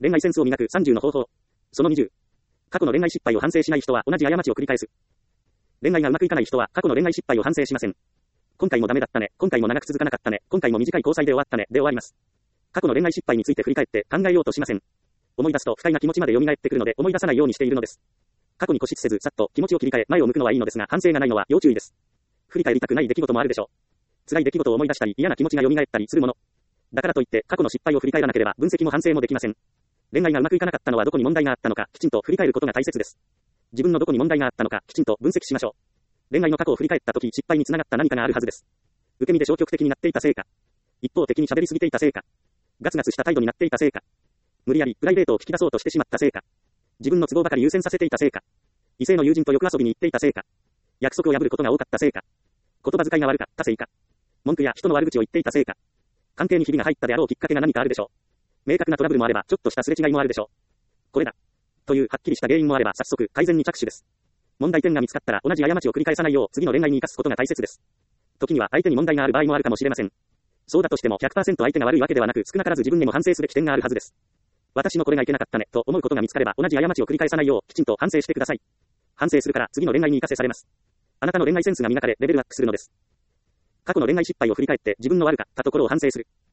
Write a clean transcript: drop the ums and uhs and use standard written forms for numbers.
恋愛センスを磨く30の方法。その20。過去の恋愛失敗を反省しない人は同じ過ちを繰り返す。恋愛がうまくいかない人は過去の恋愛失敗を反省しません。今回もダメだったね。今回も長く続かなかったね。今回も短い交際で終わったね。で終わります。過去の恋愛失敗について振り返って考えようとしません。思い出すと不快な気持ちまで蘇ってくるので思い出さないようにしているのです。過去に固執せずさっと気持ちを切り替え前を向くのはいいのですが反省がないのは要注意です。振り返りたくない出来事もあるでしょう。辛い出来事を思い出したり嫌な気持ちが蘇ったりするもの。だからといって過去の失敗を振り返らなければ分析も反省もできません。恋愛がうまくいかなかったのはどこに問題があったのかきちんと振り返ることが大切です。自分のどこに問題があったのかきちんと分析しましょう。恋愛の過去を振り返った時失敗につながった何かがあるはずです。受け身で消極的になっていたせいか。一方的に喋りすぎていたせいか。ガツガツした態度になっていたせいか。無理やりプライベートを聞き出そうとしてしまったせいか。自分の都合ばかり優先させていたせいか。異性の友人とよく遊びに行っていたせいか。約束を破ることが多かったせいか。言葉遣いが悪かったせいか。文句や人の悪口を言っていたせいか。関係にひびが入ったであろうきっかけが何かあるでしょう。明確なトラブルもあればちょっとしたすれ違いもあるでしょう。これだ。というはっきりした原因もあれば早速改善に着手です。問題点が見つかったら同じ過ちを繰り返さないよう次の恋愛に生かすことが大切です。時には相手に問題がある場合もあるかもしれません。そうだとしても 100% 相手が悪いわけではなく少なからず自分にも反省すべき点があるはずです。私のこれがいけなかったねと思うことが見つかれば同じ過ちを繰り返さないようきちんと反省してください。反省するから次の恋愛に生かせされます。あなたの恋愛センスが磨かれレベルアップするのです。過去の恋愛失敗を振り返って自分の悪かったところを反省する。